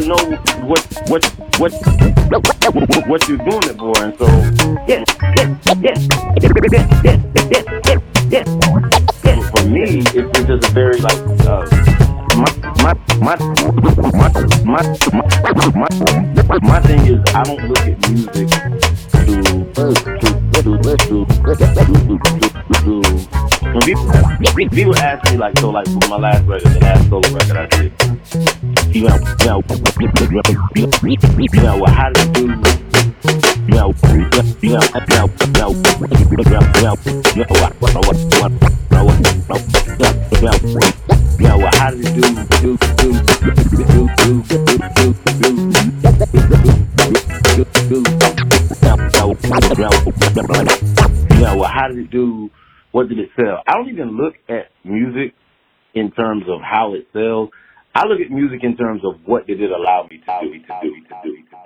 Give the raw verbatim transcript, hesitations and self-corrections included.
know what what what what you're doing it for, and so Yeah, yeah, yeah, yeah, yeah, yeah, yeah. for me, it's, it's just a very like uh, my my my my my my my my thing is I don't look at music to to to to to to. When people, people ask me like so like for my last record, the last solo record I did, you know, you know, you know, well, how did you do? You know, you know, you know, you know, you know, you know, you know, what, what, what, what, what, you know, you know, well, how did you do, do, do, do, do, do, do, do, you know, well, how did it do? What did it sell? I don't even look at music in terms of how it sells. I look at music in terms of what did it allow me to do, to do, to do.